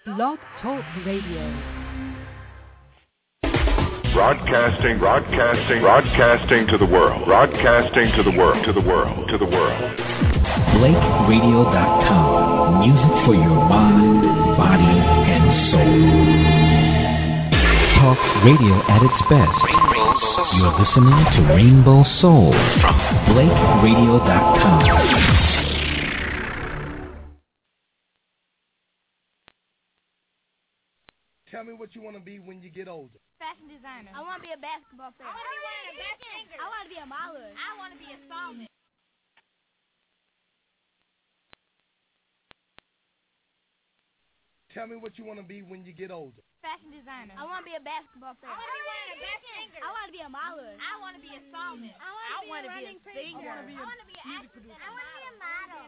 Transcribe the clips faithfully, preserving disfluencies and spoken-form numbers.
Blog Talk Radio. Broadcasting, broadcasting, broadcasting to the world. Broadcasting to the world, to the world, to the world. Blake Radio dot com. Music for your mind, body, and soul. Talk radio at its best. You're listening to Rainbow Soul from Blake Radio dot com. Tell me what you want to be when you get older. Fashion designer. I want to be a basketball player. I want to be wearing a basket. I want to be a model. I want to be a salmon. Tell me what you want to be when you get older. Fashion designer. I want to be a basketball player. I want to be wearing a basket. I want to be a model. I want to be a salmon. I want to be a singer. I want to be a music producer. I want to be a model.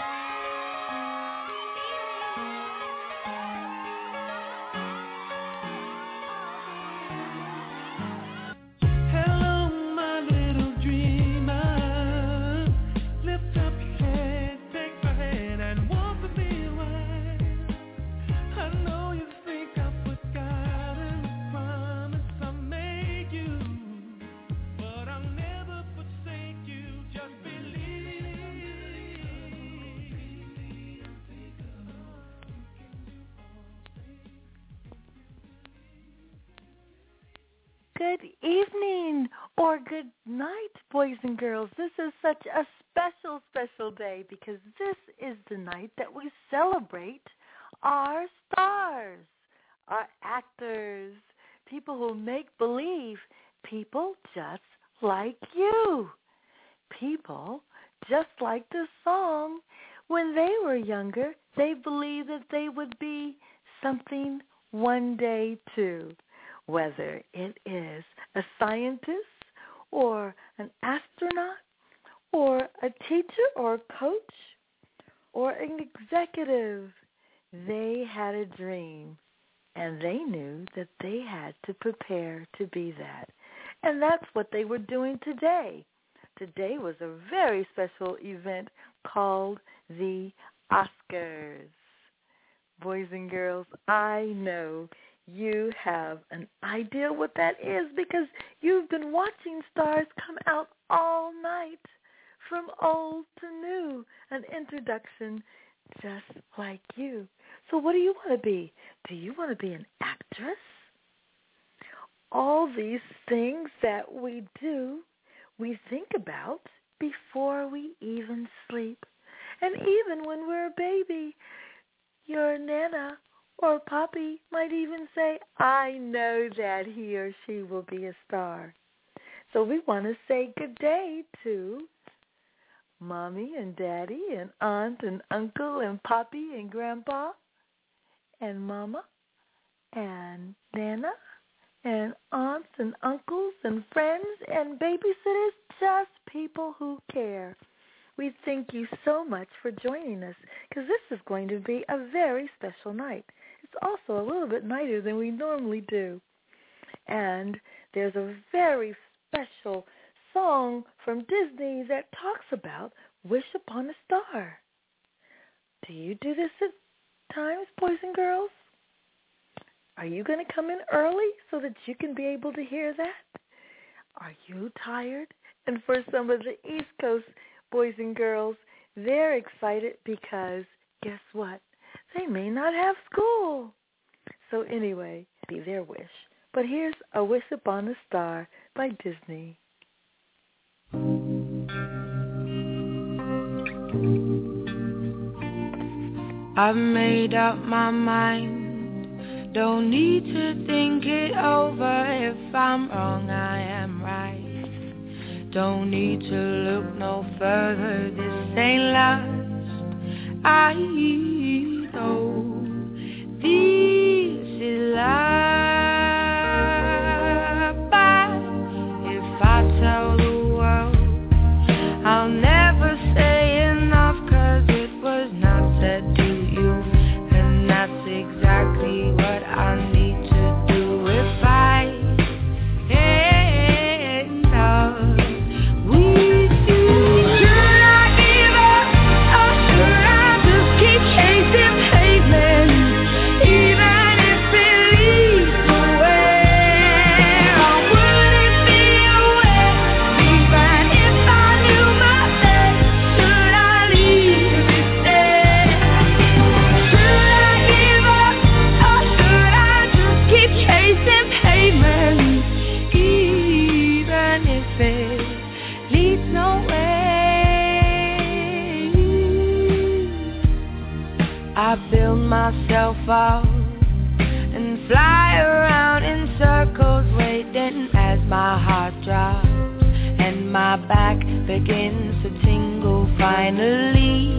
Good evening or good night, boys and girls. This is such a special, special day because this is the night that we celebrate our stars, our actors, people who make believe, people just like you, people just like the song. When they were younger, they believed that they would be something one day too. Whether it is a scientist or an astronaut or a teacher or a coach or an executive, they had a dream and they knew that they had to prepare to be that. And that's what they were doing today. Today was a very special event called the Oscars. Boys and girls, I know you have an idea what that is because you've been watching stars come out all night, from old to new, an introduction just like you. So what do you want to be? Do you want to be an actress? All these things that we do, we think about before we even sleep. And even when we're a baby, your Nana or Poppy might even say, I know that he or she will be a star. So we want to say good day to Mommy and Daddy and Aunt and Uncle and Poppy and Grandpa and Mama and Nana and aunts and uncles and friends and babysitters, just people who care. We thank you so much for joining us because this is going to be a very special night. It's also a little bit nighter than we normally do. And there's a very special song from Disney that talks about Wish Upon a Star. Do you do this at times, boys and girls? Are you going to come in early so that you can be able to hear that? Are you tired? And for some of the East Coast boys and girls, they're excited because guess what? They may not have school. So anyway, be their wish. But here's A Wish Upon a Star by Disney. I've made up my mind. Don't need to think it over. If I'm wrong, I am right. Don't need to look no further. This ain't last. I know this is love. But if I tell the world, I'll never say enough, 'cause it was not said to you, and that's exactly what I need to do if I end up with you. Should I give up, or should I just keep chasing pavement? fall and fly around in circles, waiting as my heart drops and my back begins to tingle. Finally,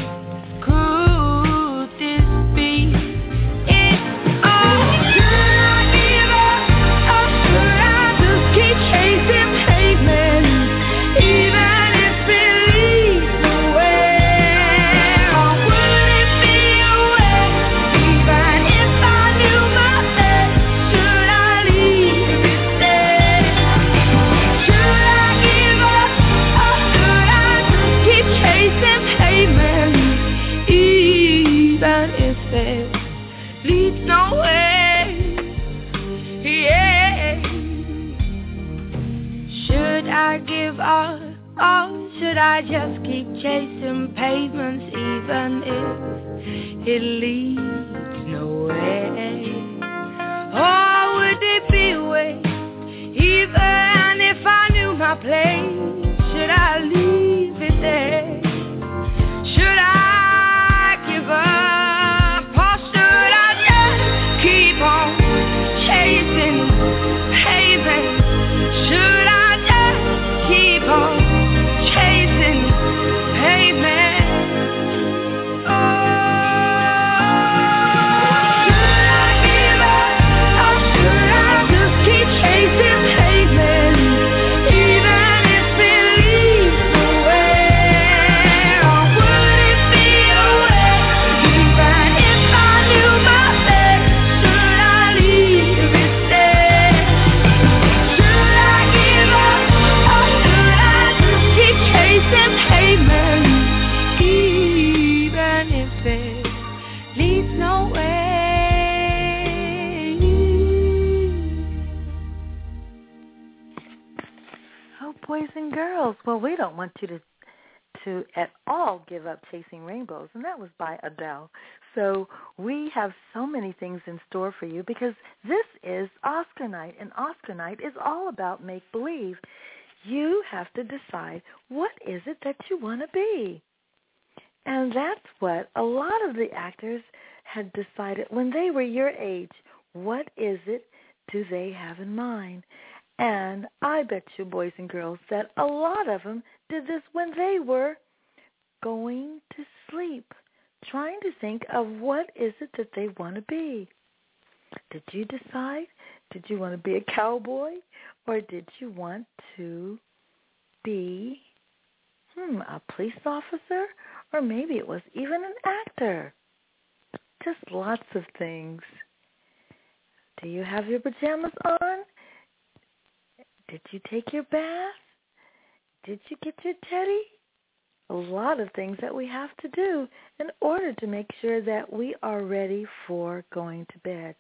could this be it? Oh, should I give up, or should I just keep chasing pavement, even if it leads nowhere? Or would it be a way, even if I knew my best? Should I leave it there? Should I give up, or should I just keep chasing pavement, even if it leads nowhere? Yeah. Should I give up, or should I just keep chasing pavements, even if it leads nowhere? Or would it be a waste, even if I knew my place? Should I leave it there? Should I give up, or should I just keep on chasing pavement? Should I just keep on chasing pavement? Oh, should I give up, or should I just keep chasing pavement, even if it leads nowhere? Or would it be a way, even if I knew my best? Should I leave it there? Should I give up, or should I just keep chasing pavement, even if it leads nowhere? Oh, boys and girls. Well, we don't want you to to at all give up chasing rainbows, and that was by Adele. So we have so many things in store for you, because this is Oscar night, and Oscar night is all about make-believe. You have to decide, what is it that you want to be? And that's what a lot of the actors had decided when they were your age. What is it do they have in mind? And I bet you, boys and girls, that a lot of them did this when they were going to sleep, trying to think of what is it that they want to be. Did you decide? Did you want to be a cowboy? Or did you want to be hmm, a police officer? Or maybe it was even an actor. Just lots of things. Do you have your pajamas on? Did you take your bath? Did you get your teddy? A lot of things that we have to do in order to make sure that we are ready for going to bed.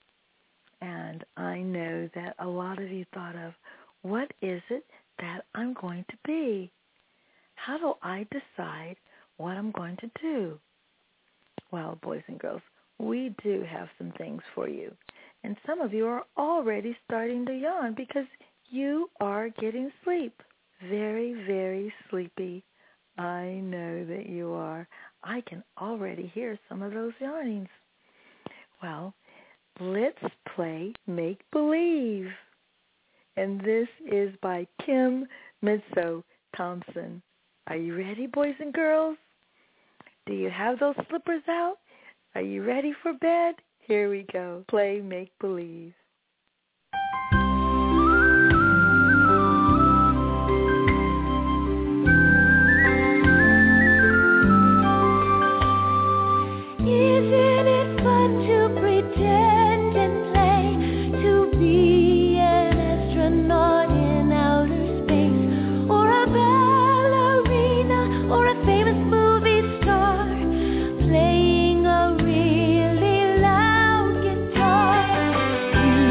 And I know that a lot of you thought of, what is it that I'm going to be? How do I decide what I'm going to do? Well, boys and girls, we do have some things for you. And some of you are already starting to yawn because you are getting sleep. Very, very sleepy. I know that you are. I can already hear some of those yawnings. Well, let's play Make Believe. And this is by Kim Mitso Thompson. Are you ready, boys and girls? Do you have those slippers out? Are you ready for bed? Here we go. Play Make Believe. Isn't it fun to pretend and play to be an astronaut in outer space, or a ballerina, or a famous movie star, playing a really loud guitar? You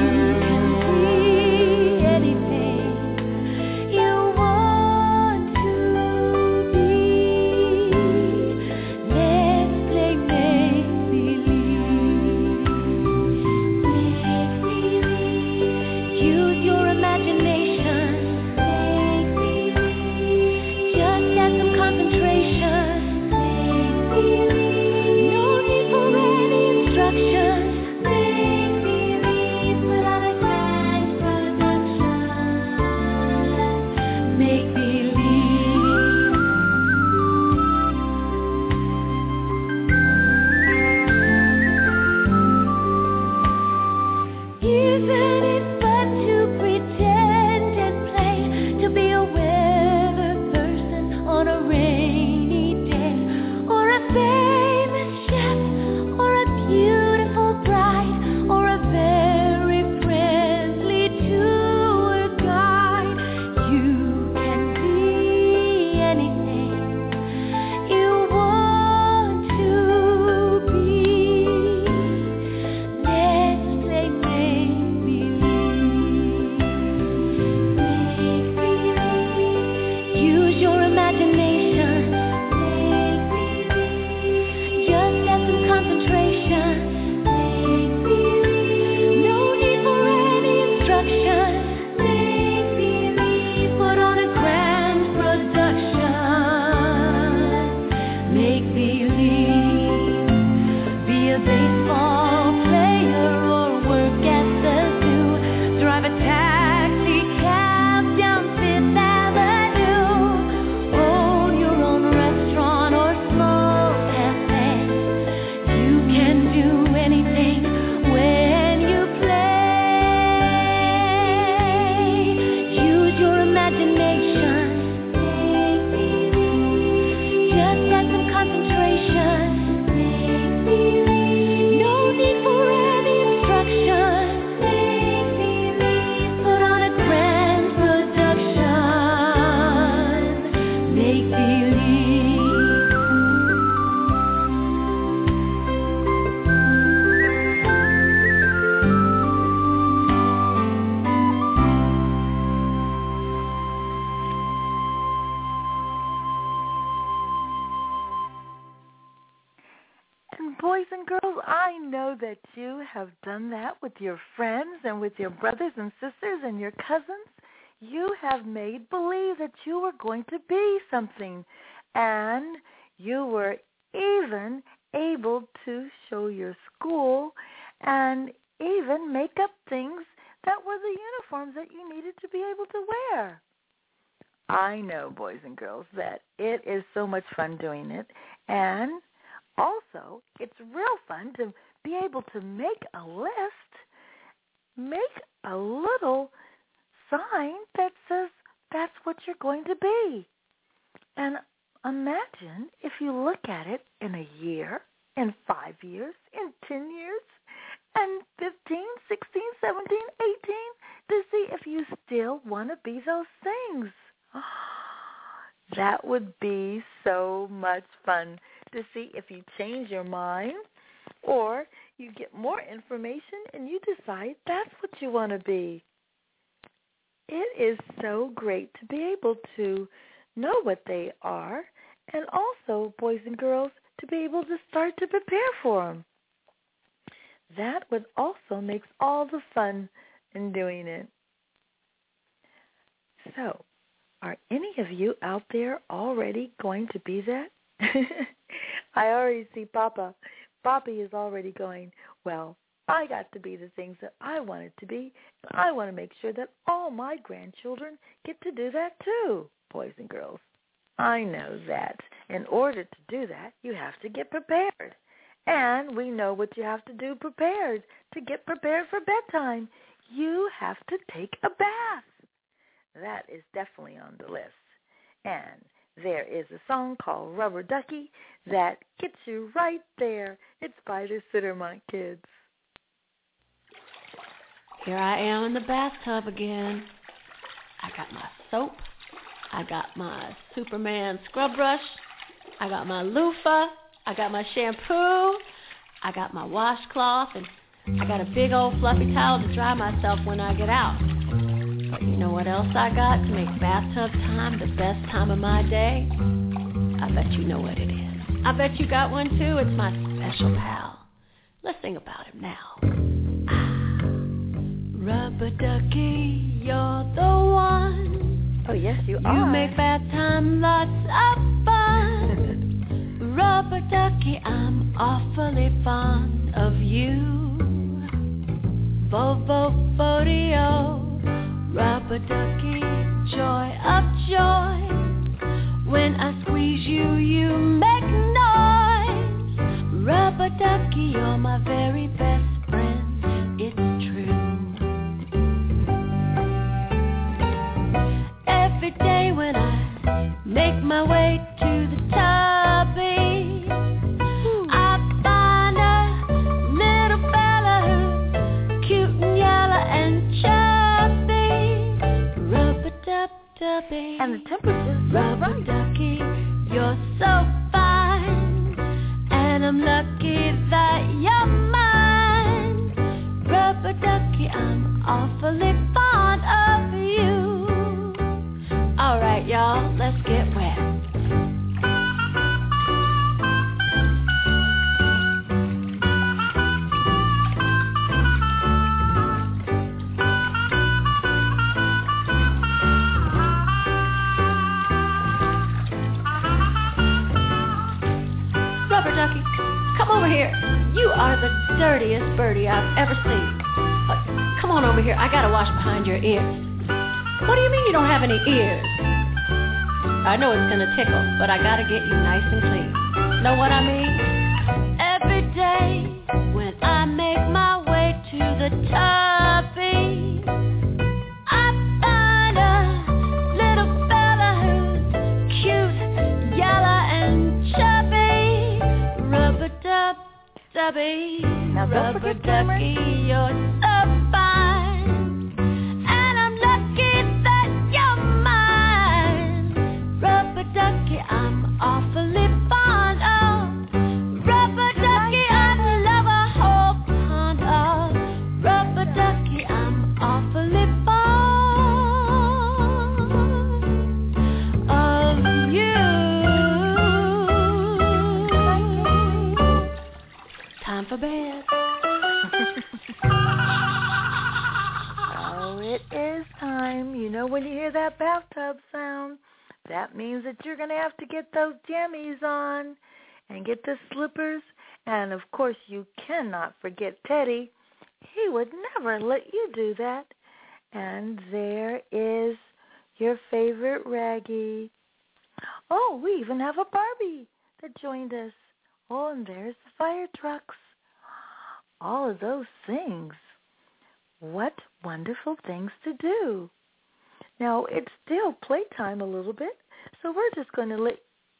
you have done that with your friends and with your brothers and sisters and your cousins, you have made believe that you were going to be something. And you were even able to show your school and even make up things that were the uniforms that you needed to be able to wear. I know, boys and girls, that it is so much fun doing it. And also, it's real fun to be able to make a list, make a little sign that says that's what you're going to be. And imagine if you look at it in a year, in five years, in ten years, and fifteen, sixteen, seventeen, eighteen, to see if you still want to be those things. That would be so much fun to see if you change your mind or you get more information and you decide that's what you want to be. It is so great to be able to know what they are and also, boys and girls, to be able to start to prepare for them. That would also makes all the fun in doing it. So, are any of you out there already going to be that? I already see Papa. Poppy is already going, well, I got to be the things that I wanted to be, and I want to make sure that all my grandchildren get to do that too, boys and girls. I know that in order to do that, you have to get prepared. And we know what you have to do prepared to get prepared for bedtime. You have to take a bath. That is definitely on the list. And there is a song called Rubber Ducky that gets you right there. It's by the Sittermont Kids. Here I am in the bathtub again. I got my soap. I got my Superman scrub brush. I got my loofah. I got my shampoo. I got my washcloth. And I got a big old fluffy towel to dry myself when I get out. But you know what else I got to make bathtub time the best time of my day? I bet you know what it is. I bet you got one too. It's my special pal. Let's sing about him now. Ah, Rubber Ducky, you're the one. Oh, yes, you, you are. You make bath time lots of fun. Rubber Ducky, I'm awfully fond of you. Bo-bo, bo-de-o. Rubber Ducky, joy of joy. When I squeeze you, you make noise. Rubber Ducky, you're my very best friend, it's true. Every day when I make my way to the tubby, I find a little fella who's cute and yellow and chubby. Rubber-dub-dubby, And the temperature's Rubber right. Ducky, you're so fine, and I'm lucky that you're mine. Rubber Ducky, I'm awfully fond of you. All right, y'all, let's get wet. Rubber Ducky, come over here. You are the dirtiest birdie I've ever seen. Uh, come on over here. I gotta wash behind your ears. What do you mean you don't have any ears? I know it's gonna tickle, but I gotta get you nice and clean. Know what I mean? Every day when I make my way to the tubby, I find a little fella who's cute, yellow and chubby. Rubber-dub-dubby, Now, don't Rubber forget Cameron. Ducky, you're so fine, and I'm lucky that you're mine. Rubber Ducky, I'm awfully fond of. Rubber Ducky, I love a whole pond of. Rubber Ducky, I'm awfully fond of you. Time for bed. playtime. You know when you hear that bathtub sound, that means that you're going to have to get those jammies on and get the slippers. And, of course, you cannot forget Teddy. He would never let you do that. And there is your favorite Raggy. Oh, we even have a Barbie that joined us. Oh, and there's the fire trucks. All of those things. What wonderful things to do. Now, it's still playtime a little bit, so we're just going to let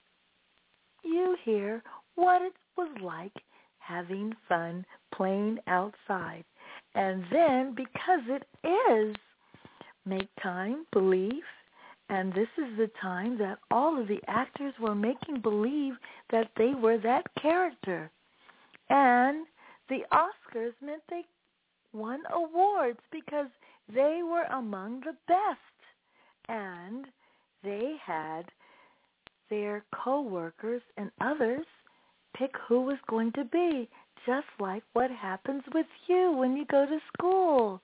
you hear what it was like having fun playing outside. And then, because it is Make Time Believe, and this is the time that all of the actors were making believe that they were that character. And the Oscars meant they won awards because they were among the best. And they had their co-workers and others pick who was going to be, just like what happens with you when you go to school.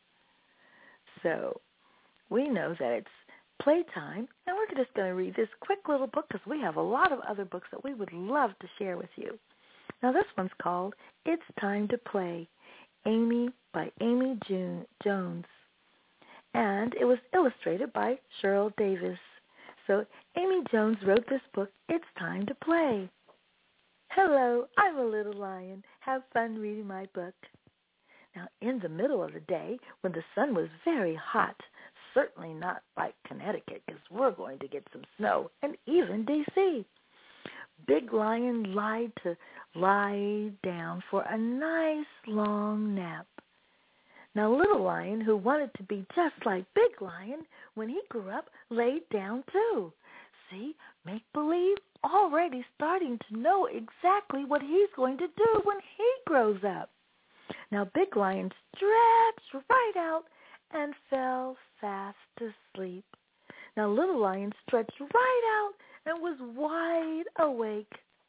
So we know that it's playtime, and we're just going to read this quick little book because we have a lot of other books that we would love to share with you. Now this one's called It's Time to Play, Amy by Amy June Jones. And it was illustrated by Cheryl Davis. So Amy Jones wrote this book, It's Time to Play. Hello, I'm a little lion. Have fun reading my book. Now, in the middle of the day, when the sun was very hot, certainly not like Connecticut, because we're going to get some snow, and even D C, Big Lion lied to lie down for a nice long nap. Now, Little Lion, who wanted to be just like Big Lion, when he grew up, laid down too. See, make-believe already starting to know exactly what he's going to do when he grows up. Now, Big Lion stretched right out and fell fast asleep. Now, Little Lion stretched right out and was wide awake.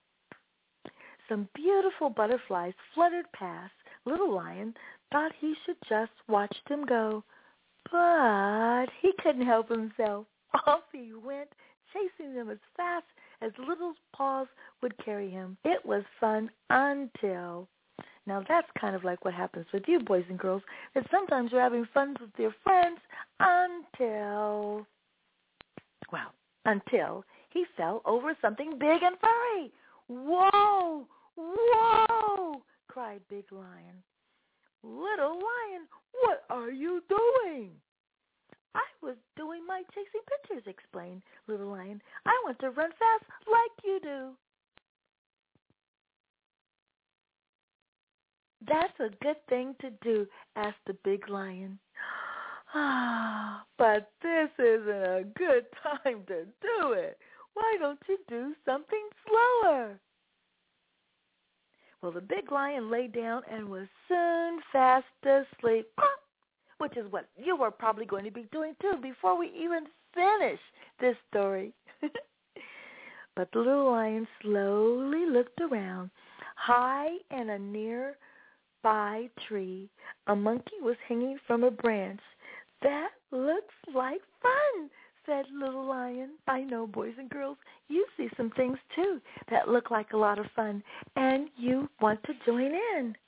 Some beautiful butterflies fluttered past. Little Lion thought he should just watch them go, but he couldn't help himself. Off he went, chasing them as fast as little paws would carry him. It was fun until, now that's kind of like what happens with you boys and girls, that sometimes you're having fun with your friends until, well, until he fell over something big and furry. Whoa, whoa, cried Big Lion. Little Lion, what are you doing? I was doing my chasing pictures, explained Little Lion. I want to run fast like you do. That's a good thing to do, asked the Big Lion. Ah, but this isn't a good time to do it. Why don't you do something slower? Well, the Big Lion lay down and was soon fast asleep, which is what you are probably going to be doing too before we even finish this story. But the Little Lion slowly looked around. High in a nearby tree, a monkey was hanging from a branch. That looks like fun, said Little Lion. I know, boys and girls, you see some things too that look like a lot of fun, and you want to join in.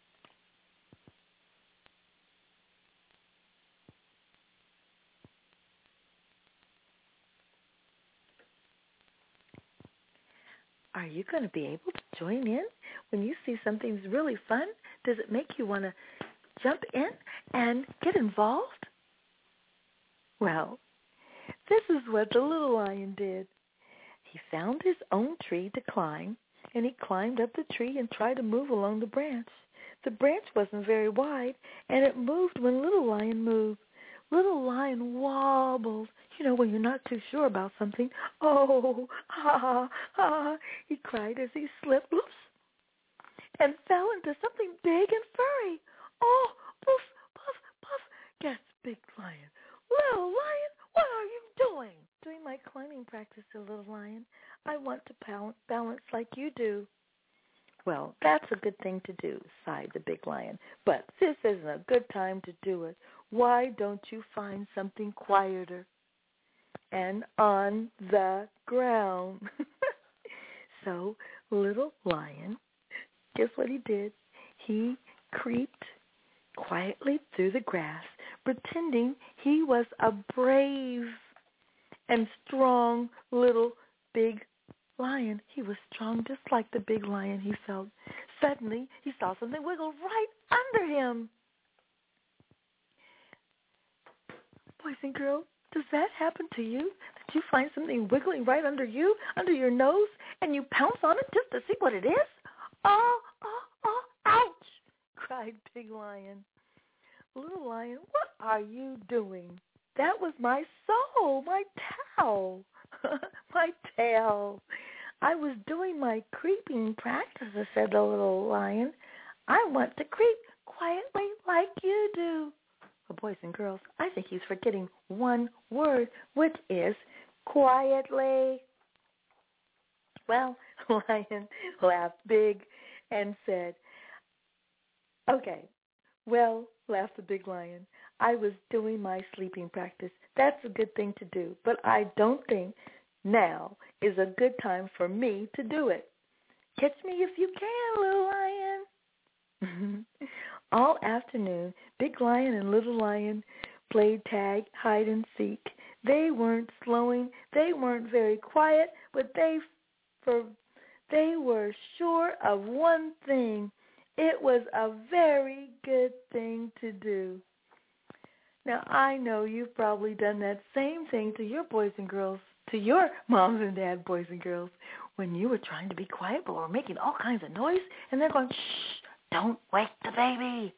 Are you going to be able to join in when you see something's really fun? Does it make you want to jump in and get involved? Well, this is what the Little Lion did. He found his own tree to climb, and he climbed up the tree and tried to move along the branch. The branch wasn't very wide, and it moved when Little Lion moved. Little Lion wobbled. You know, when you're not too sure about something. Oh, ha, ha, he cried as he slipped, oops, and fell into something big and furry. Oh, poof, puff, puff, gasped Big Lion. Little Lion, what are you doing? Doing my climbing practice, Little Lion. I want to balance like you do. Well, that's a good thing to do, sighed the big lion. But this isn't a good time to do it. Why don't you find something quieter and on the ground? So little lion, guess what he did? He creeped quietly through the grass, pretending he was a brave and strong little big lion. He was strong just like the big lion he felt. Suddenly, he saw something wiggle right under him. Boys and girls, does that happen to you? Did you find something wiggling right under you, under your nose, and you pounce on it just to see what it is? Oh, oh, oh, ouch, cried Big Lion. Little Lion, what are you doing? That was my soul, my tail, my tail. I was doing my creeping practice, said the little lion. I want to creep quietly like you do. But boys and girls, I think he's forgetting one word, which is quietly. Well, Lion laughed big and said, okay, well, laughed the big lion, I was doing my sleeping practice. That's a good thing to do, but I don't think now is a good time for me to do it. Catch me if you can, little lion. All afternoon, Big Lion and Little Lion played tag, hide and seek. They weren't slowing, they weren't very quiet, but they for they were sure of one thing. It was a very good thing to do. Now, I know you've probably done that same thing to your boys and girls, to your moms and dad boys and girls, when you were trying to be quiet but were making all kinds of noise, and they're going, shh, don't wake the baby.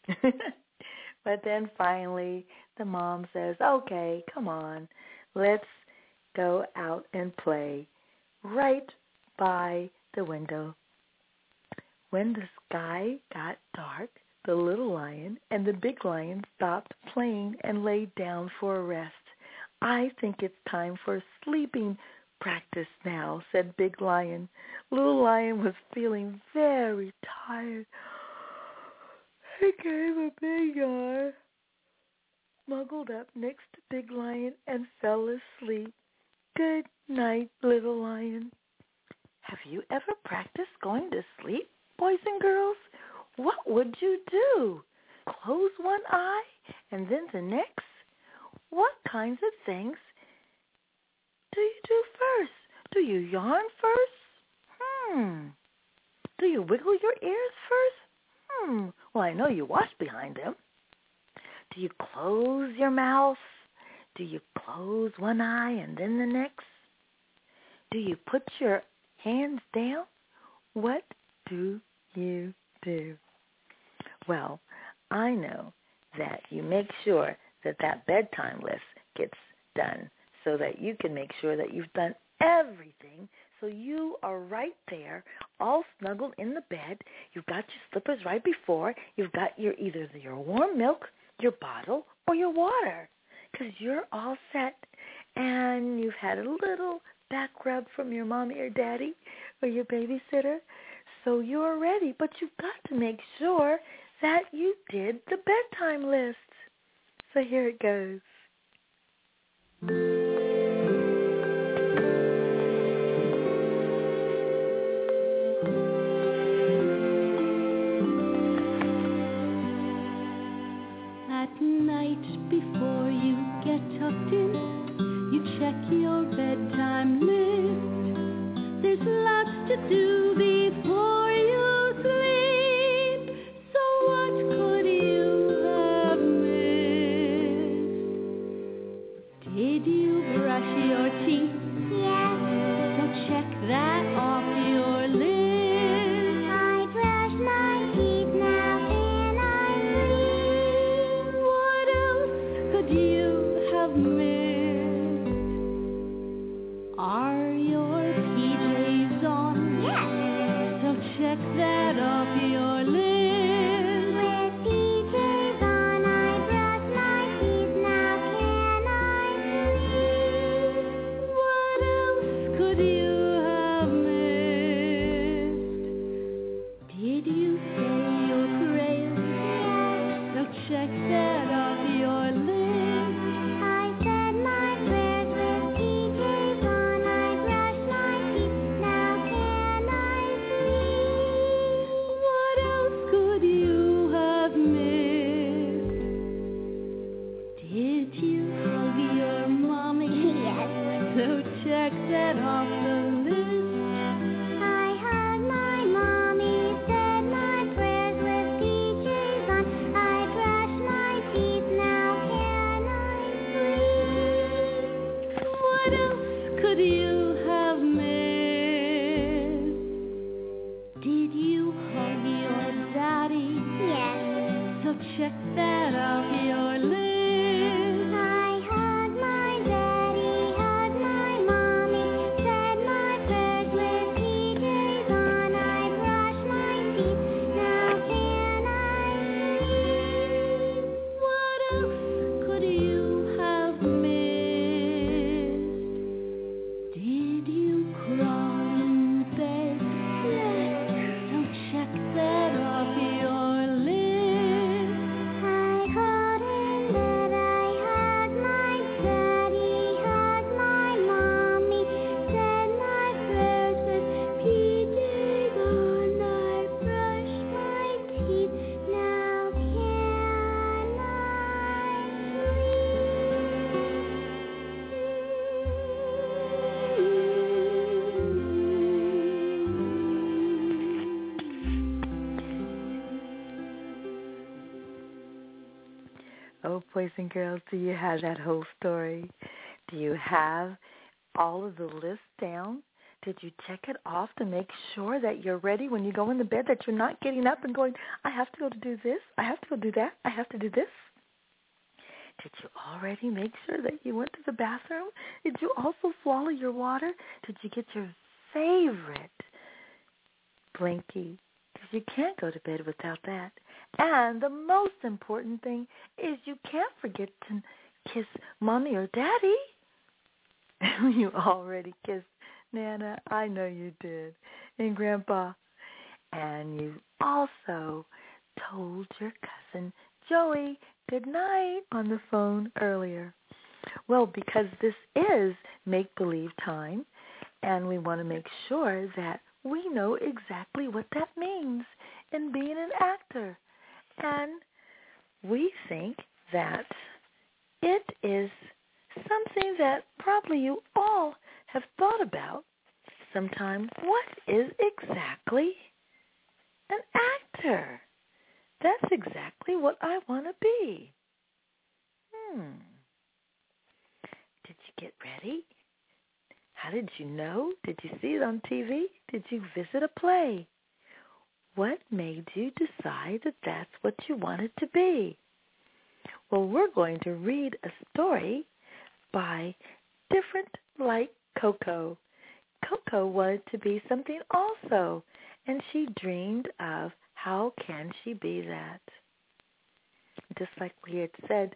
But then finally the mom says, okay, come on, let's go out and play right by the window. When the sky got dark, the little lion and the big lion stopped playing and laid down for a rest. I think it's time for sleeping practice now, said Big Lion. Little Lion was feeling very tired. He gave a big yawn, snuggled up next to Big Lion, and fell asleep. Good night, Little Lion. Have you ever practiced going to sleep, boys and girls? What would you do? Close one eye and then the next? What kinds of things do you do first? Do you yawn first? Hmm. Do you wiggle your ears first? Hmm. Well, I know you wash behind them. Do you close your mouth? Do you close one eye and then the next? Do you put your hands down? What do you do? Well, I know that you make sure that that bedtime list gets done so that you can make sure that you've done everything so you are right there, all snuggled in the bed. You've got your slippers right before. You've got your either your warm milk, your bottle, or your water because you're all set. And you've had a little back rub from your mommy or daddy or your babysitter. So you're ready, but you've got to make sure that you did the bedtime list. So here it goes. At night before you get tucked in, you check your bedtime list. There's lots to do before you sleep. So what could you have missed? Did you brush your teeth? Yes. So check that off your list. I brush my teeth now, can I sleep? What else could you have missed? Are your P Js on? Yes. So check that off your list. I hug my daddy, hug my mommy, said my prayers with P Js on. I brush my teeth, now can I sleep? What else could you have missed? Did you crawl in bed? Yes, so check that off your list. I crawled in bed, I hugged my daddy, hugged my mommy, said my prayers with P Js on. I brushed my teeth, now can I Oh, boys and girls, do you have that whole story? Do you have all of the lists down? Did you check it off to make sure that you're ready when you go in the bed, that you're not getting up and going, I have to go to do this, I have to go do that, I have to do this? Did you already make sure that you went to the bathroom? Did you also swallow your water? Did you get your favorite blankie? Because you can't go to bed without that. And the most important thing is you can't forget to kiss Mommy or Daddy. You already kissed Nana. I know you did. And Grandpa. And you also told your cousin Joey good night on the phone earlier. Well, because this is make-believe time, and we want to make sure that we know exactly what that means in being an actor. And we think that it is something that probably you all have thought about sometime. What is exactly an actor? That's exactly what I want to be. Hmm. Did you get ready? How did you know? Did you see it on T V? Did you visit a play? What made you decide that that's what you wanted to be? Well, we're going to read a story by Different Like Coco. Coco wanted to be something also, and she dreamed of how can she be that. Just like we had said,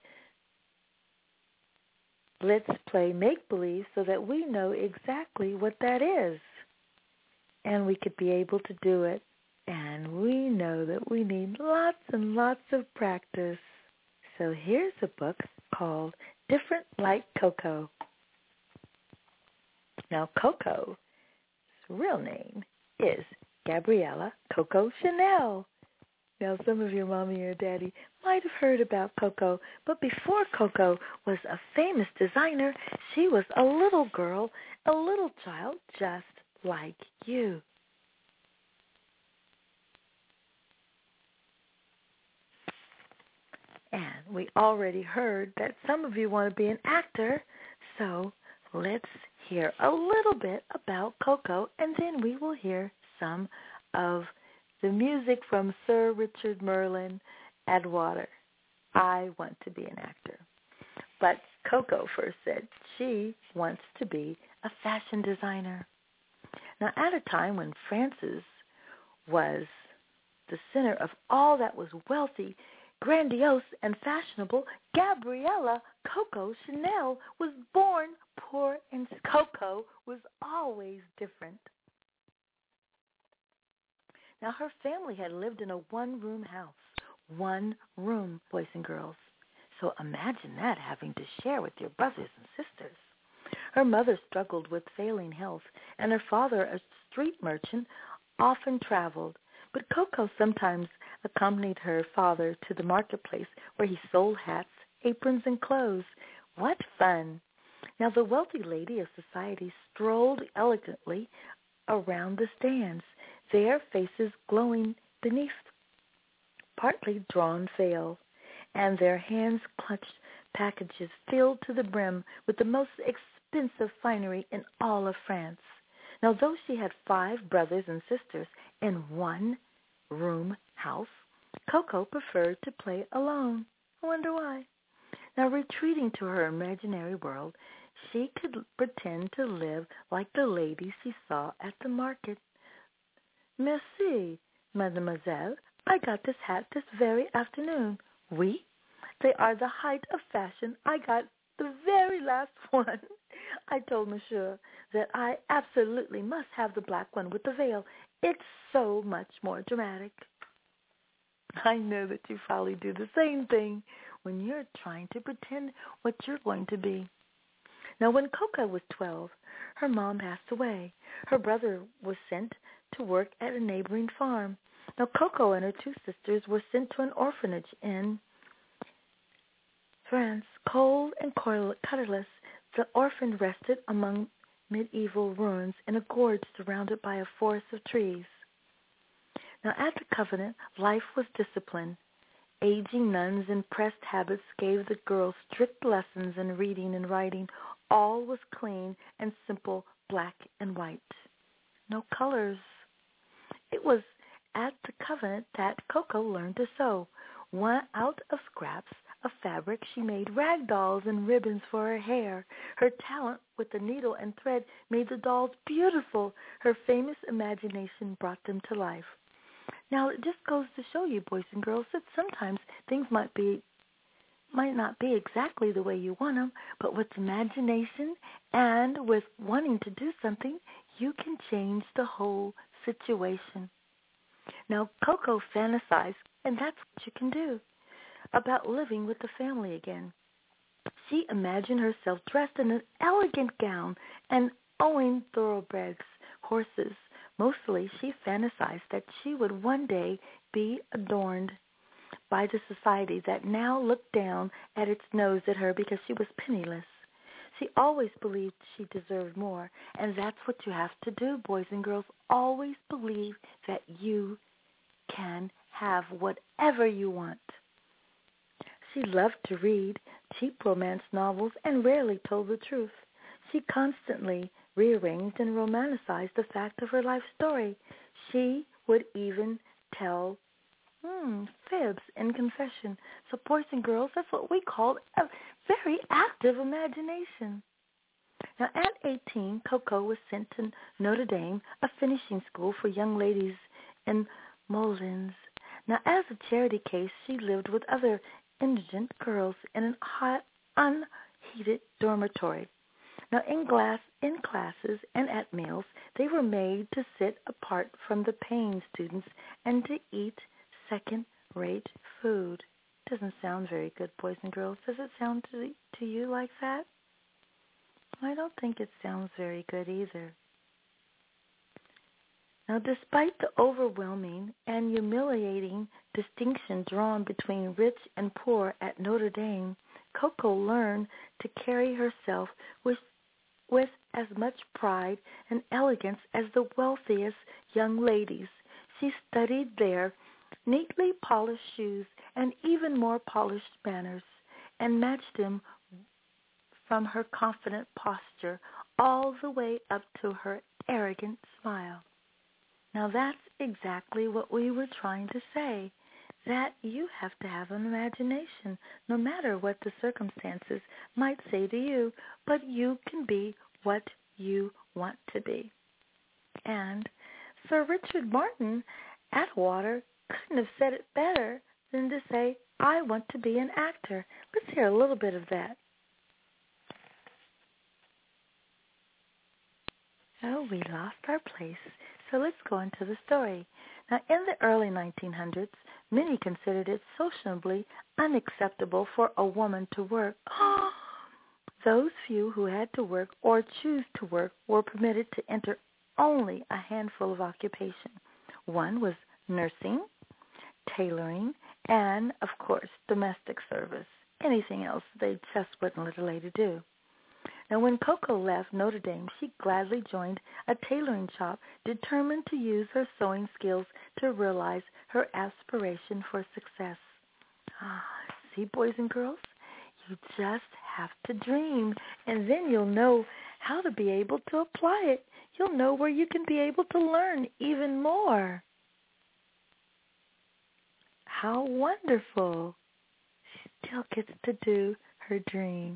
let's play make-believe so that we know exactly what that is, and we could be able to do it. And we know that we need lots and lots of practice. So here's a book called Different Like Coco. Now, Coco's real name is Gabriella Coco Chanel. Now, some of your mommy or daddy might have heard about Coco, but before Coco was a famous designer, she was a little girl, a little child just like you. And we already heard that some of you want to be an actor, so let's hear a little bit about Coco, and then we will hear some of the music from Sir Richard Merlin, Atwater. I want to be an actor. But Coco first said she wants to be a fashion designer. Now, at a time when Francis was the center of all that was wealthy, grandiose, and fashionable, Gabriella Coco Chanel was born poor, and Coco was always different. Now, her family had lived in a one-room house. One room, boys and girls. So imagine that, having to share with your brothers and sisters. Her mother struggled with failing health, and her father, a street merchant, often traveled. But Coco sometimes accompanied her father to the marketplace where he sold hats, aprons, and clothes. What fun! Now, the wealthy lady of society strolled elegantly around the stands, their faces glowing beneath partly drawn veil, and their hands clutched packages filled to the brim with the most expensive finery in all of France. Now, though she had five brothers and sisters in one room house, Coco preferred to play alone. I wonder why. Now, retreating to her imaginary world, she could pretend to live like the ladies she saw at the market. Merci, mademoiselle. I got this hat this very afternoon. Oui? They are the height of fashion. I got the very last one. I told monsieur that I absolutely must have the black one with the veil. It's so much more dramatic. I know that you probably do the same thing when you're trying to pretend what you're going to be. Now, when Coco was twelve, her mom passed away. Her brother was sent to work at a neighboring farm. Now, Coco and her two sisters were sent to an orphanage in France. Cold and colorless, the orphan rested among medieval ruins in a gorge surrounded by a forest of trees. Now, at the convent, life was disciplined. Aging nuns in pressed habits gave the girls strict lessons in reading and writing. All was clean and simple, black and white. No colors. It was at the convent that Coco learned to sew. One out of scraps of fabric, she made rag dolls and ribbons for her hair. Her talent with the needle and thread made the dolls beautiful. Her famous imagination brought them to life. Now, it just goes to show you, boys and girls, that sometimes things might be, might not be exactly the way you want them, but with imagination and with wanting to do something, you can change the whole situation. Now, Coco fantasized, and that's what you can do, about living with the family again. She imagined herself dressed in an elegant gown and owning thoroughbreds, horses. Mostly, she fantasized that she would one day be adorned by the society that now looked down at its nose at her because she was penniless. She always believed she deserved more, and that's what you have to do, boys and girls. Always believe that you can have whatever you want. She loved to read cheap romance novels and rarely told the truth. She constantly rearranged and romanticized the fact of her life story. She would even tell hmm, fibs in confession. So, boys and girls, that's what we call a very active imagination. Now, at eighteen, Coco was sent to Notre Dame, a finishing school for young ladies in Moulins. Now, as a charity case, she lived with other indigent girls in an hot, unheated dormitory. Now, in, glass, in classes and at meals, they were made to sit apart from the paying students and to eat second-rate food. Doesn't sound very good, boys and girls. Does it sound to, to you like that? I don't think it sounds very good either. Now, despite the overwhelming and humiliating distinction drawn between rich and poor at Notre Dame, Coco learned to carry herself with, with as much pride and elegance as the wealthiest young ladies. She studied their neatly polished shoes and even more polished manners, and matched them from her confident posture all the way up to her arrogant smile. Now, that's exactly what we were trying to say, that you have to have an imagination, no matter what the circumstances might say to you, but you can be what you want to be. And Sir Richard Martin Atwater couldn't have said it better than to say, I want to be an actor. Let's hear a little bit of that. Oh, we lost our place. So let's go into the story. Now, in the early nineteen hundreds, many considered it sociably unacceptable for a woman to work. Those few who had to work or choose to work were permitted to enter only a handful of occupations. One was nursing, tailoring, and, of course, domestic service. Anything else they just wouldn't let a lady do. Now, when Coco left Notre Dame, she gladly joined a tailoring shop, determined to use her sewing skills to realize her aspiration for success. Ah, see, boys and girls, you just have to dream, and then you'll know how to be able to apply it. You'll know where you can be able to learn even more. how wonderful. She still gets to do her dream.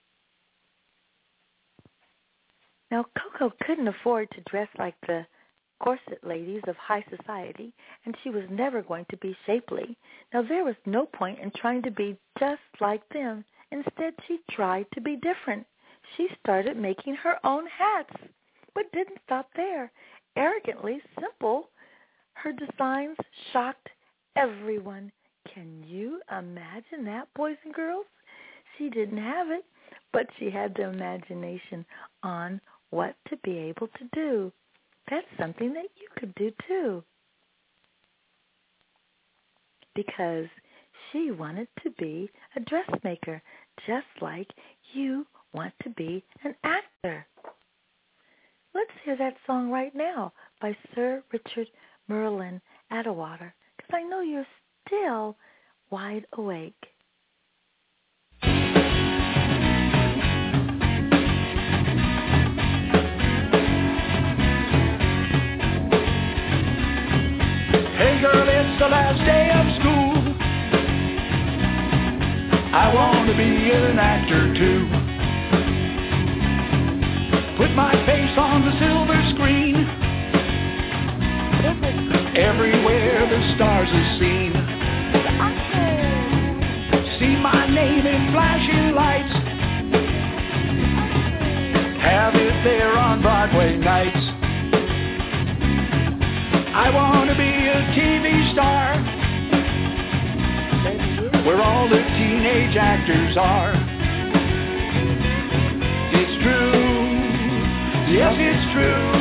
Now, Coco couldn't afford to dress like the corset ladies of high society, and she was never going to be shapely. Now, there was no point in trying to be just like them. Instead, she tried to be different. She started making her own hats, but didn't stop there. Arrogantly simple, her designs shocked everyone. Can you imagine that, boys and girls? She didn't have it, but she had the imagination on what to be able to do. That's something that you could do too. Because she wanted to be a dressmaker, just like you want to be an actor. Let's hear that song right now by Sir Richard Merlin Atwater, because I know you're still wide awake. Hey girl, it's the last day of school. I want to be an actor too. Put my face on the silver screen. Everywhere the stars are seen. See my name in flashing lights. Have it there on Broadway nights. I want to be a T V star, where all the teenage actors are. It's true, yes it's true.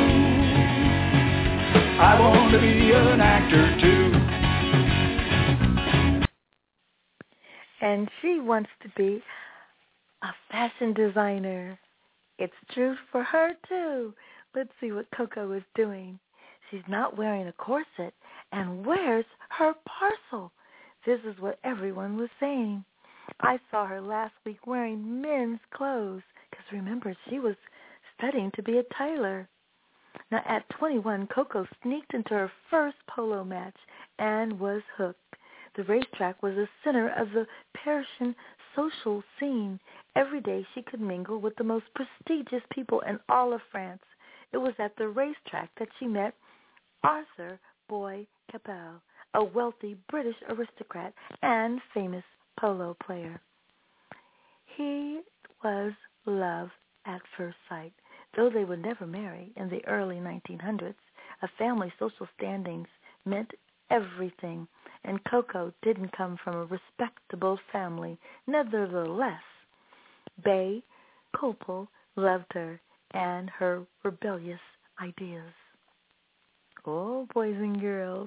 I want to be an actor too. And she wants to be a fashion designer. It's true for her too. Let's see what Coco is doing. She's not wearing a corset, and where's her parcel? This is what everyone was saying. I saw her last week wearing men's clothes, because remember, she was studying to be a tailor. Now, at twenty-one, Coco sneaked into her first polo match and was hooked. The racetrack was the center of the Parisian social scene. Every day she could mingle with the most prestigious people in all of France. It was at the racetrack that she met Arthur Boy Capel, a wealthy British aristocrat and famous polo player. He was love at first sight. Though they would never marry in the early nineteen hundreds, a family's social standings meant everything, and Coco didn't come from a respectable family. Nevertheless, Bay Copel loved her and her rebellious ideas. Oh, boys and girls.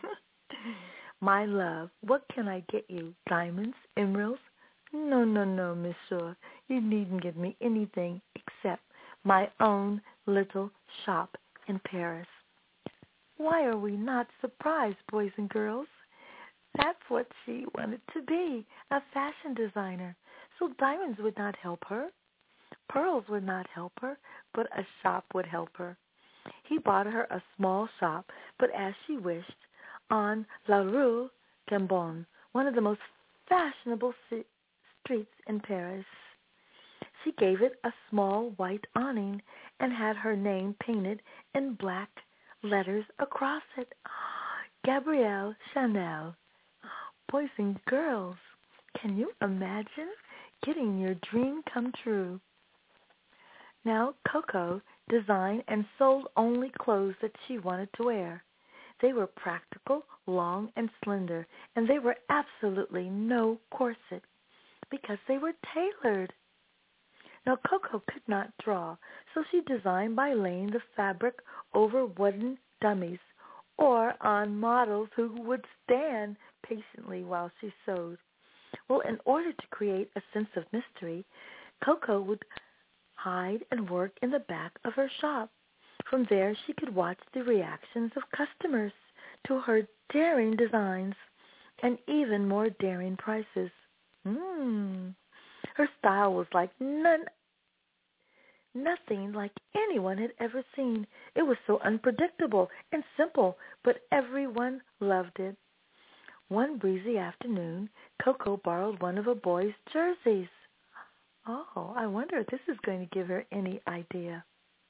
My love, what can I get you? Diamonds? Emeralds? No, no, no, monsieur. You needn't give me anything except my own little shop in Paris. Why are we not surprised, boys and girls? That's what she wanted to be, a fashion designer. So diamonds would not help her. Pearls would not help her, but a shop would help her. He bought her a small shop, but as she wished, on La Rue Cambon, one of the most fashionable streets in Paris. She gave it a small white awning and had her name painted in black letters across it. Gabrielle Chanel. Boys and girls, can you imagine getting your dream come true? Now, Coco designed and sold only clothes that she wanted to wear. They were practical, long, and slender, and they were absolutely no corset because they were tailored. Now, Coco could not draw, so she designed by laying the fabric over wooden dummies or on models who would stand patiently while she sewed. Well, in order to create a sense of mystery, Coco would hide and work in the back of her shop. From there, she could watch the reactions of customers to her daring designs and even more daring prices. Hmm. Her style was like none, nothing like anyone had ever seen. It was so unpredictable and simple, but everyone loved it. One breezy afternoon, Coco borrowed one of a boy's jerseys. Oh, I wonder if this is going to give her any idea.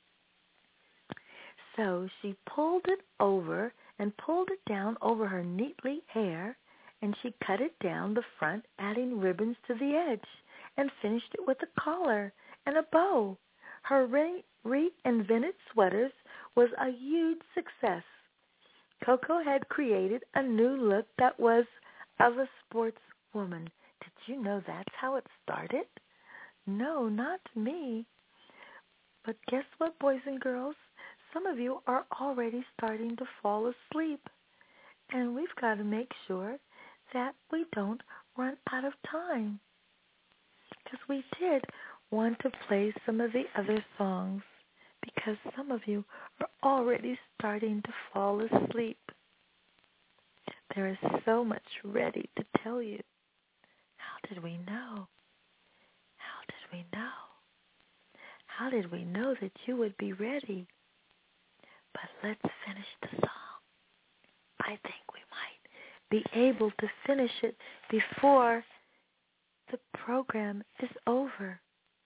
So she pulled it over and pulled it down over her neatly hair, and she cut it down the front, adding ribbons to the edge, and finished it with a collar and a bow. Her re- reinvented sweaters was a huge success. Coco had created a new look that was of a sportswoman. Did you know that's how it started? No, not me. But guess what, boys and girls? Some of you are already starting to fall asleep. And we've got to make sure that we don't run out of time. Because we did want to play some of the other songs, because some of you are already starting to fall asleep. There is so much ready to tell you. How did we know? How did we know? How did we know that you would be ready? But let's finish the song. I think we might be able to finish it before the program is over.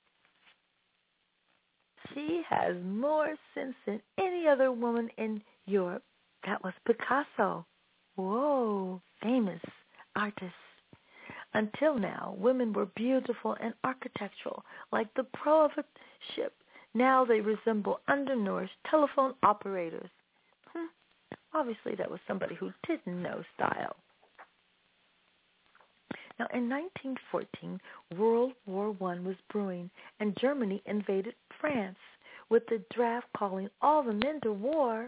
She has more sense than any other woman in Europe. That was Picasso. Whoa, famous artist. Until now, women were beautiful and architectural, like the prow of a ship. Now they resemble undernourished telephone operators. Hmm. Obviously, that was somebody who didn't know style. Now, in nineteen fourteen, World War One was brewing, and Germany invaded France, with the draft calling all the men to war.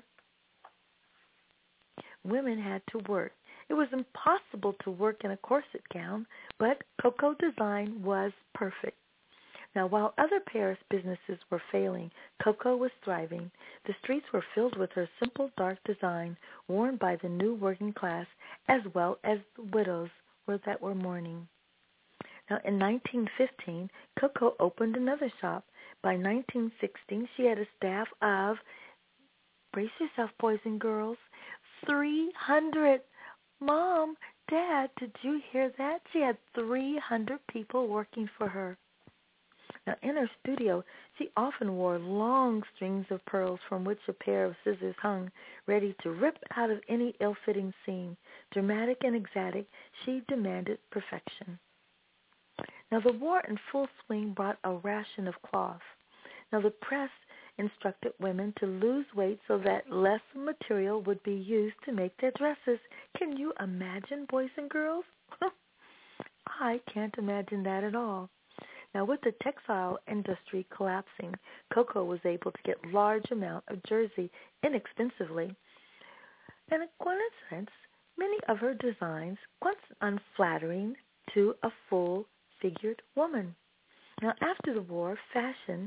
Women had to work. It was impossible to work in a corset gown, but Coco Design was perfect. Now, while other Paris businesses were failing, Coco was thriving. The streets were filled with her simple, dark design, worn by the new working class, as well as the widows that were mourning. Now, in nineteen fifteen, Coco opened another shop. By nineteen sixteen, she had a staff of, brace yourself, boys and girls, three hundred. Mom, Dad, did you hear that? She had three hundred people working for her. Now, in her studio, she often wore long strings of pearls from which a pair of scissors hung, ready to rip out of any ill-fitting seam. Dramatic and exotic, she demanded perfection. Now, the war in full swing brought a ration of cloth. Now, the press instructed women to lose weight so that less material would be used to make their dresses. Can you imagine, boys and girls? I can't imagine that at all. Now, with the textile industry collapsing, Coco was able to get large amount of jersey inexpensively. And a coincidence, many of her designs once unflattering to a full-figured woman. Now, after the war, fashion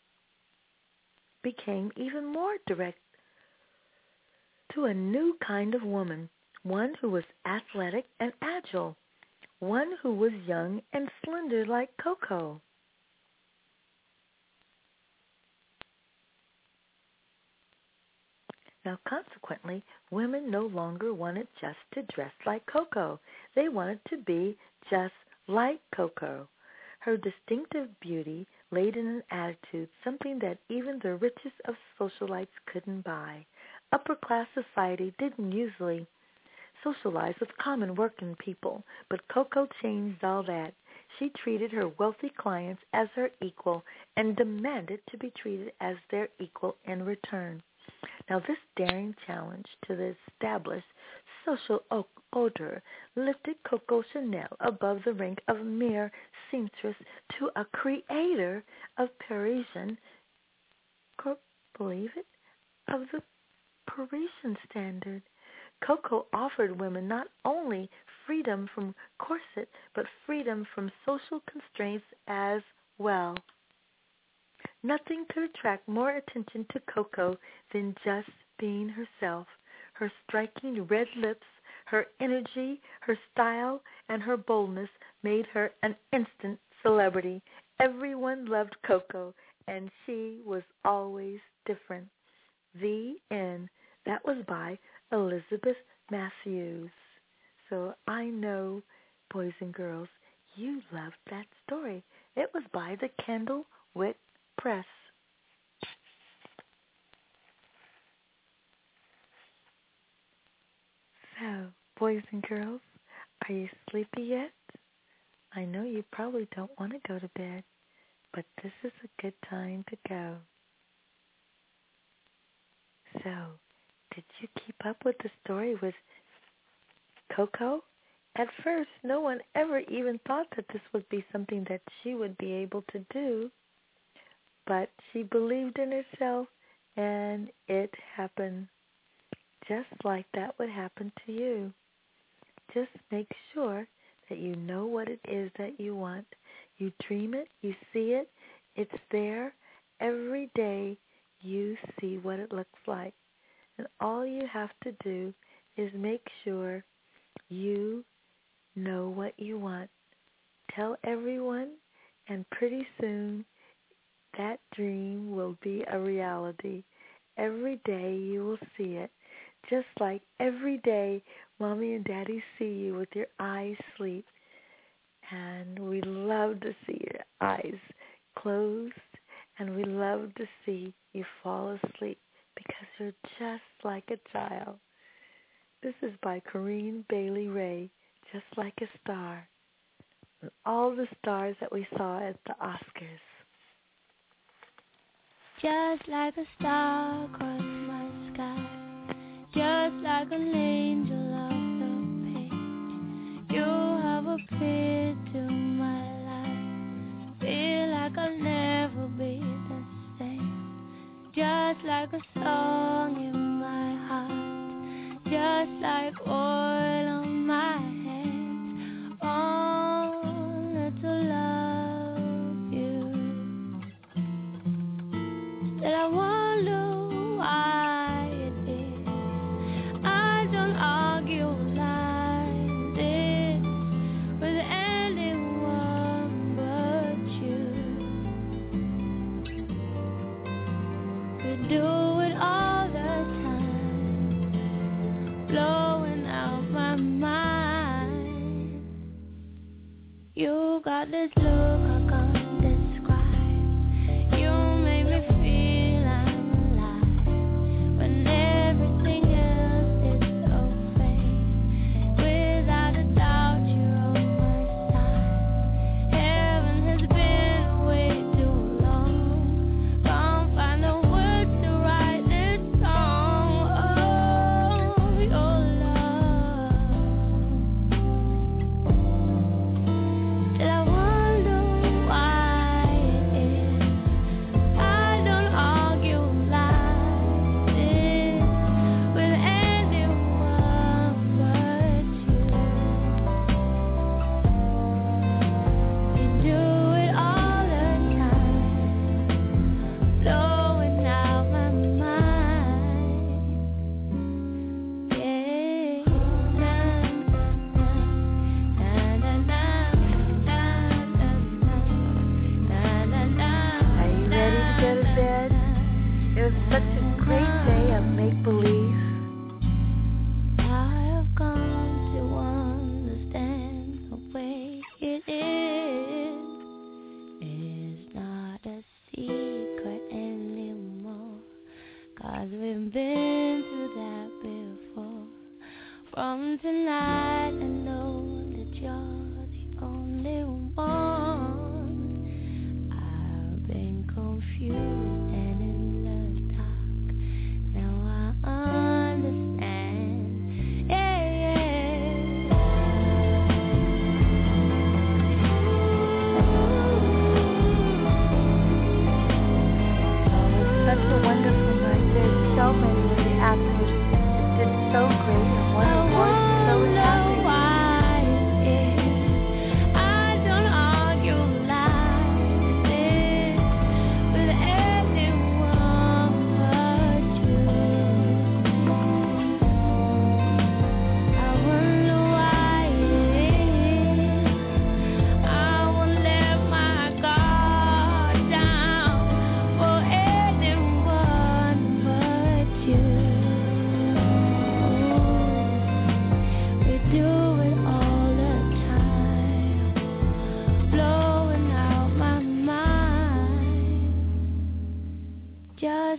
became even more direct to a new kind of woman, one who was athletic and agile, one who was young and slender like Coco. Now, consequently, women no longer wanted just to dress like Coco. They wanted to be just like Coco. Her distinctive beauty laid in an attitude, something that even the richest of socialites couldn't buy. Upper-class society didn't usually socialize with common working people, but Coco changed all that. She treated her wealthy clients as her equal and demanded to be treated as their equal in return. Now, this daring challenge to the established social order lifted Coco Chanel above the rank of mere seamstress to a creator of Parisian, believe it, of the Parisian standard. Coco offered women not only freedom from corset, but freedom from social constraints as well. Nothing could attract more attention to Coco than just being herself. Her striking red lips, her energy, her style, and her boldness made her an instant celebrity. Everyone loved Coco, and she was always different. The end. That was by Elizabeth Matthews. So I know, boys and girls, you loved that story. It was by the Candlewick Press. So, boys and girls, are you sleepy yet? I know you probably don't want to go to bed, but this is a good time to go. So, did you keep up with the story with Coco? At first, no one ever even thought that this would be something that she would be able to do, but she believed in herself, and it happened. Just like that would happen to you. Just make sure that you know what it is that you want. You dream it, you see it, it's there. Every day you see what it looks like. And all you have to do is make sure you know what you want. Tell everyone, and pretty soon that dream will be a reality. Every day you will see it. Just like every day Mommy and Daddy see you with your eyes sleep. And we love to see your eyes closed, and we love to see you fall asleep because you're just like a child. This is by Corinne Bailey Rae, Just Like a Star. And all the stars that we saw at the Oscars. Just like a star across my sky, just like an angel off the page, you have appeared to my life. Feel like I'll never be the same. Just like a song in my heart, just like oil on my hands, only to love you. That I wonder why it is I don't argue like this with anyone but you. We do it all the time, blowing out my mind. You got this look I can't describe. You make me feel I'm alive when everything else is so fake. Without a doubt, you're on my side. Heaven has been away too long. Can't find the words to write this song. Oh, your love. Till I wonder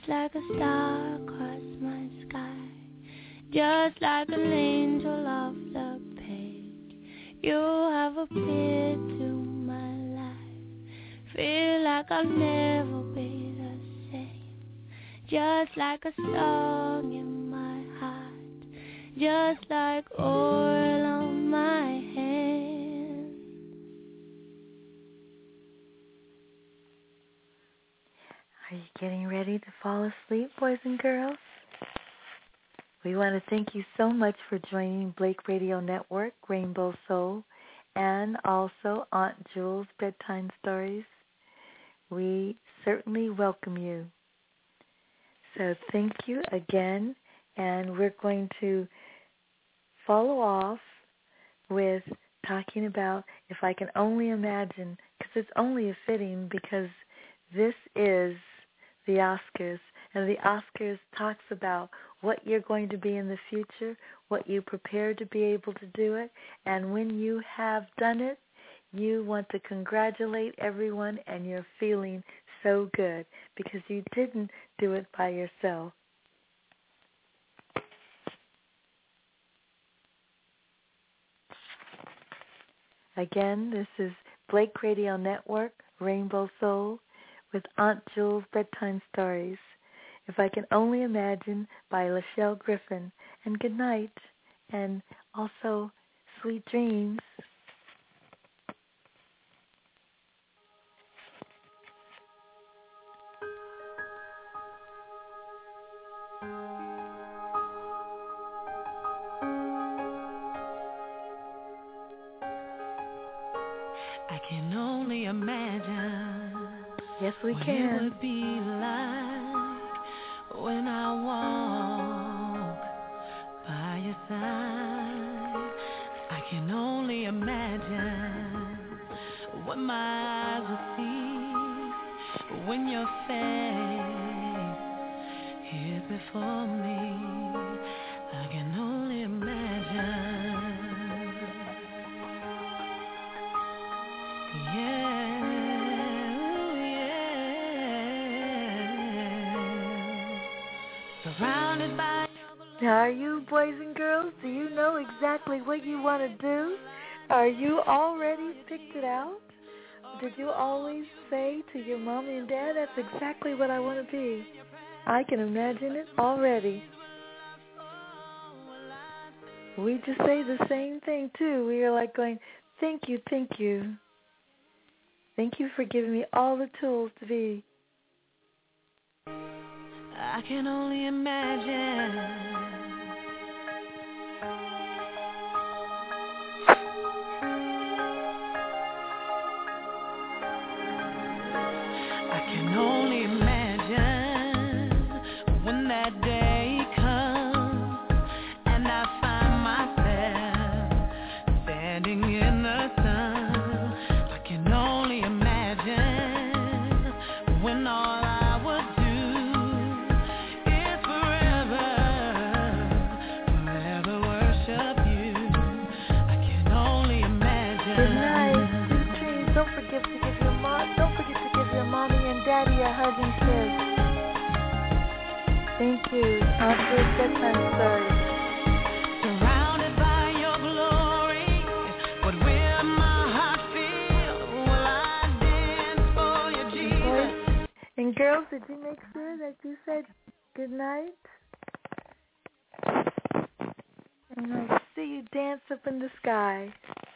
like a star across my sky, just like an angel off the page. You have appeared to my life. Feel like I'll never be the same. Just like a song in my heart, just like oil on my hand. Are you getting ready to fall asleep, boys and girls? We want to thank you so much for joining Blake Radio Network, Rainbow Soul, and also Aunt Jules' Bedtime Stories. We certainly welcome you. So thank you again, and we're going to follow off with talking about If I Can Only Imagine, because it's only a fitting because this is the Oscars, and the Oscars talks about what you're going to be in the future, what you prepare to be able to do it, and when you have done it, you want to congratulate everyone, and you're feeling so good because you didn't do it by yourself. Again, this is Blake Radio Network, Rainbow Soul, with Aunt Jules' Bedtime Stories. If I Can Only Imagine by Lachelle Griffin. And good night, and also sweet dreams. I can only imagine. Yes, we what can. It would be like when I walk by your side. I can only imagine what my eyes will see when your face is before me. I can only imagine. Surrounded by. Now, are you boys and girls? Do you know exactly what you want to do? Are you already picked it out? Did you always say to your mommy and dad, that's exactly what I want to be? I can imagine it already. We just say the same thing, too. We are like going, thank you, thank you. Thank you for giving me all the tools to be. I can only imagine. I can only imagine when that day comes and I find myself standing in the sun. I can only imagine when all I would do is forever, forever worship you. I can only imagine. Good night. Sweet dreams. Don't forget to give your mom. Don't forget to give your mommy and daddy a hug and kiss. Thank you. Aunt Jules' Bedtime Story. Surrounded by your glory, what will my heart feel? Will I dance for you, Jesus? Boys and girls, did you make sure that you said good night? And I see you dance up in the sky.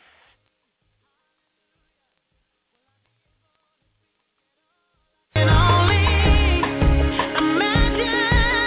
Can only imagine.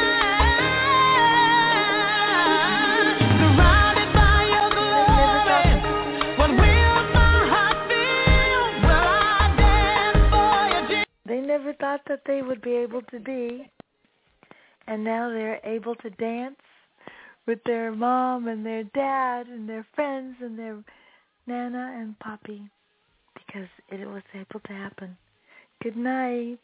Surrounded by your glory, what will my heart feel? Will I dance for you, Jesus? They never thought that they would be able to be, and now they're able to dance with their mom and their dad and their friends and their Nana and Poppy because it was able to happen. Good night.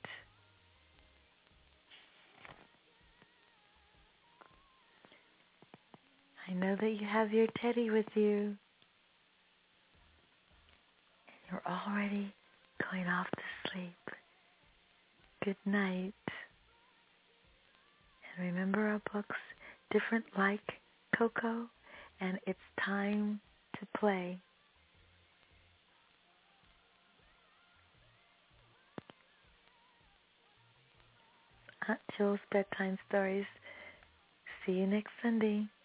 I know that you have your teddy with you. And you're already going off to sleep. Good night. remember our books, Different Like Coco, and It's Time to Play. Aunt Jewel's Bedtime Stories. See you next Sunday.